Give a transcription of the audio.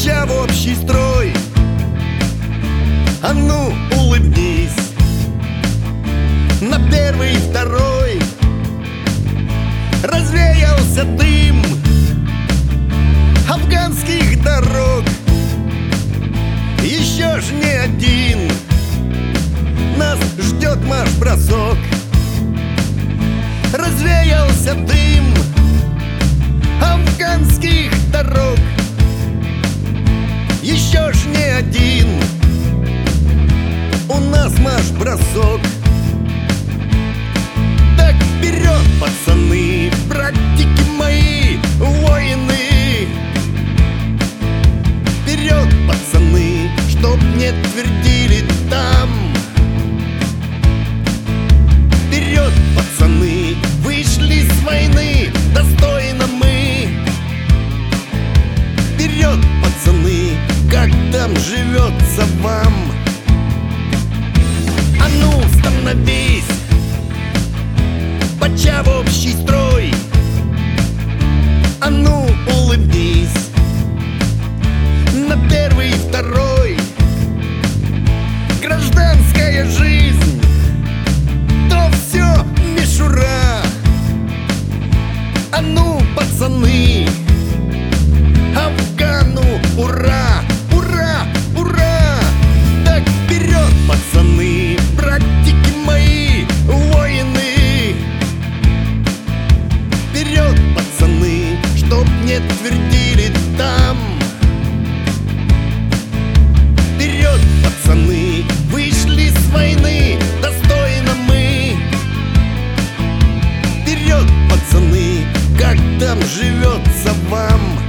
Бача в общий строй, а ну улыбнись. На первый, второй развеялся дым афганских дорог. Еще ж не один нас ждет марш-бросок. Развеялся дым афганских дорог. Еще ж не один у нас марш-бросок. Так вперед, пацаны, братики мои, воины! Вперед, пацаны, чтоб не твердили там. Вперед, пацаны, вышли с войны достойно мы. Вперед, пацаны, как там живется вам? А ну, становись, бача в общий строй, а ну улыбнись. На первый, второй гражданская жизнь, то все мишура. А ну, пацаны, Афгану ура, ура, ура! Так вперед, пацаны, братики мои, воины! Вперед, пацаны, чтоб не твердили там. Вперед, пацаны, вышли с войны достойно мы. Вперед, пацаны, как там живется вам?